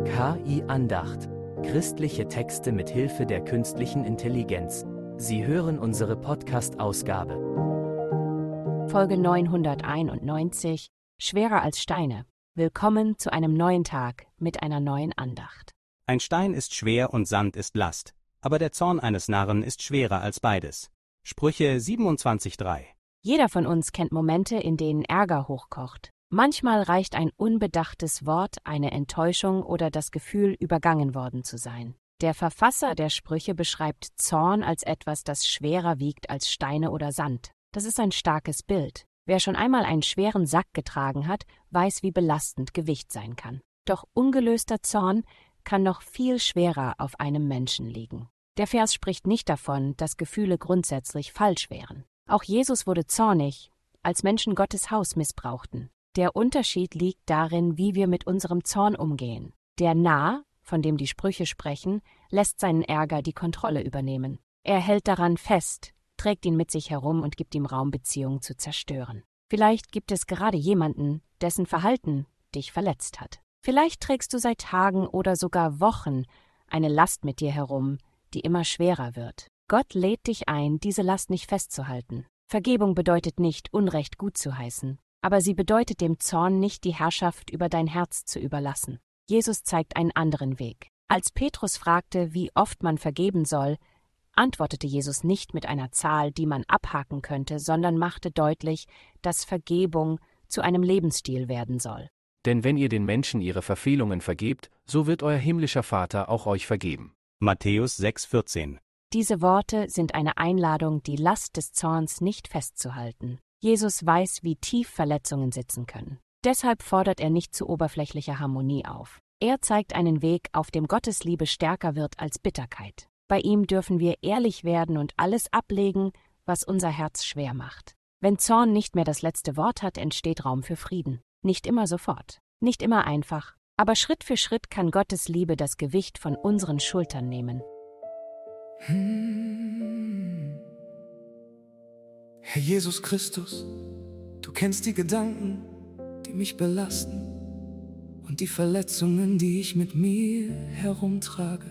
KI Andacht. Christliche Texte mit Hilfe der künstlichen Intelligenz. Sie hören unsere Podcast-Ausgabe. Folge 991. Schwerer als Steine. Willkommen zu einem neuen Tag mit einer neuen Andacht. Ein Stein ist schwer und Sand ist Last, aber der Zorn eines Narren ist schwerer als beides. Sprüche 27,3. Jeder von uns kennt Momente, in denen Ärger hochkocht. Manchmal reicht ein unbedachtes Wort, eine Enttäuschung oder das Gefühl, übergangen worden zu sein. Der Verfasser der Sprüche beschreibt Zorn als etwas, das schwerer wiegt als Steine oder Sand. Das ist ein starkes Bild. Wer schon einmal einen schweren Sack getragen hat, weiß, wie belastend Gewicht sein kann. Doch ungelöster Zorn kann noch viel schwerer auf einem Menschen liegen. Der Vers spricht nicht davon, dass Gefühle grundsätzlich falsch wären. Auch Jesus wurde zornig, als Menschen Gottes Haus missbrauchten. Der Unterschied liegt darin, wie wir mit unserem Zorn umgehen. Der Narr, von dem die Sprüche sprechen, lässt seinen Ärger die Kontrolle übernehmen. Er hält daran fest, trägt ihn mit sich herum und gibt ihm Raum, Beziehungen zu zerstören. Vielleicht gibt es gerade jemanden, dessen Verhalten dich verletzt hat. Vielleicht trägst du seit Tagen oder sogar Wochen eine Last mit dir herum, die immer schwerer wird. Gott lädt dich ein, diese Last nicht festzuhalten. Vergebung bedeutet nicht, Unrecht gut zu heißen, aber sie bedeutet dem Zorn nicht die Herrschaft über dein Herz zu überlassen. Jesus zeigt einen anderen Weg. Als Petrus fragte, wie oft man vergeben soll, antwortete Jesus nicht mit einer Zahl, die man abhaken könnte, sondern machte deutlich, dass Vergebung zu einem Lebensstil werden soll. Denn wenn ihr den Menschen ihre Verfehlungen vergebt, so wird euer himmlischer Vater auch euch vergeben. Matthäus 6,14. Diese Worte sind eine Einladung, die Last des Zorns nicht festzuhalten. Jesus weiß, wie tief Verletzungen sitzen können. Deshalb fordert er nicht zu oberflächlicher Harmonie auf. Er zeigt einen Weg, auf dem Gottes Liebe stärker wird als Bitterkeit. Bei ihm dürfen wir ehrlich werden und alles ablegen, was unser Herz schwer macht. Wenn Zorn nicht mehr das letzte Wort hat, entsteht Raum für Frieden. Nicht immer sofort, nicht immer einfach, aber Schritt für Schritt kann Gottes Liebe das Gewicht von unseren Schultern nehmen. Herr Jesus Christus, du kennst die Gedanken, die mich belasten und die Verletzungen, die ich mit mir herumtrage.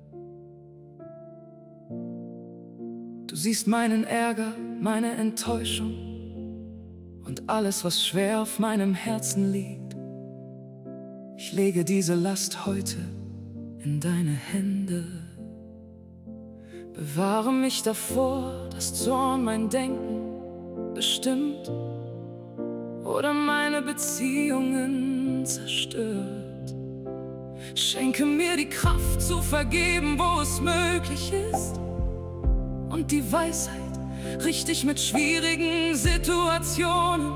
Du siehst meinen Ärger, meine Enttäuschung und alles, was schwer auf meinem Herzen liegt. Ich lege diese Last heute in deine Hände. Bewahre mich davor, dass Zorn mein Denken bestimmt oder meine Beziehungen zerstört. Schenke mir die Kraft zu vergeben, wo es möglich ist, und die Weisheit, richtig mit schwierigen Situationen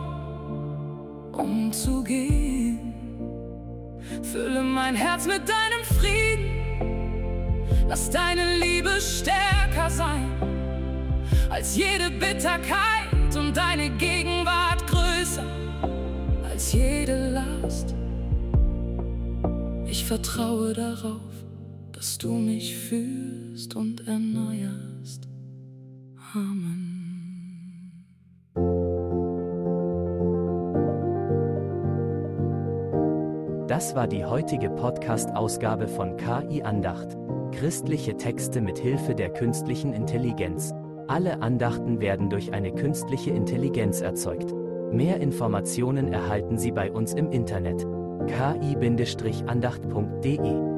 umzugehen. Fülle mein Herz mit deinem Frieden, lass deine Liebe stärker sein als jede Bitterkeit und deine Gegenwart größer als jede Last. Ich vertraue darauf, dass du mich führst und erneuerst. Amen. Das war die heutige Podcast-Ausgabe von KI Andacht. Christliche Texte mit Hilfe der künstlichen Intelligenz. Alle Andachten werden durch eine künstliche Intelligenz erzeugt. Mehr Informationen erhalten Sie bei uns im Internet: ki-andacht.de